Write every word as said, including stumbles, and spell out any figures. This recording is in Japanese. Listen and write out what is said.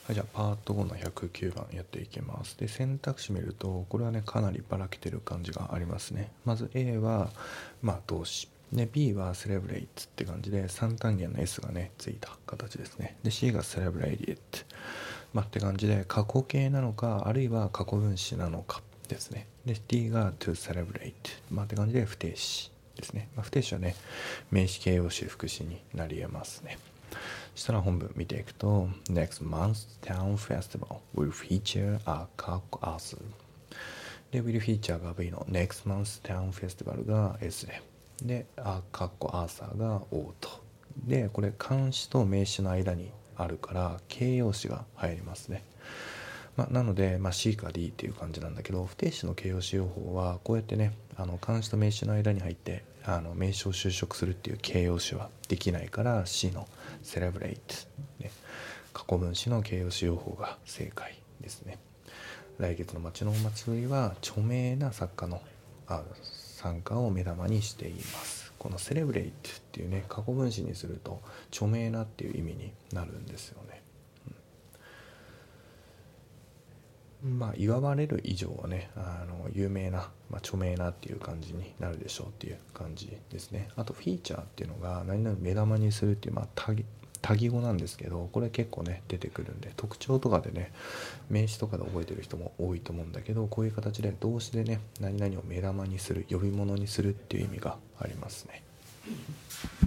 はい、じゃあパートごのひゃくきゅうばんやっていきます。で、選択肢見ると、これはね、かなりばらけてる感じがありますね。まず A は、まあ、動詞。で、B は celebrate って感じで、さん単元の S がね、ついた形ですね。で、C が celebrated。まあ、って感じで、過去形なのか、あるいは過去分詞なのかですね。で、D が to celebrate。まあ、って感じで、不定詞ですね。まあ、不定詞はね、名詞形容詞、副詞になり得ますね。そしたら本文見ていくと Next month's town festival will feature a cock ass で will feature が V の Next month's town festival が S でで a cock ass が O とでこれ冠詞と名詞の間にあるから形容詞が入りますね。まあ、なので、まあ、C か D っていう感じなんだけど不定詞の形容詞用法はこうやってねあの冠詞と名詞の間に入ってあの名詞を修飾するっていう形容詞はできないから C の celebrate、ね、過去分詞の形容詞用法が正解ですね。来月の街のお祭りは著名な作家のあ参加を目玉にしています。この celebrate っていうね過去分詞にすると著名なっていう意味になるんですよね。まあ祝われる以上はねあの有名な、まあ、著名なっていう感じになるでしょうっていう感じですね。あとフィーチャーっていうのが何々目玉にするっていう、まあ、多義多義語なんですけどこれ結構ね出てくるんで特徴とかでね名詞とかで覚えてる人も多いと思うんだけどこういう形で動詞でね何々を目玉にする呼び物にするっていう意味がありますね。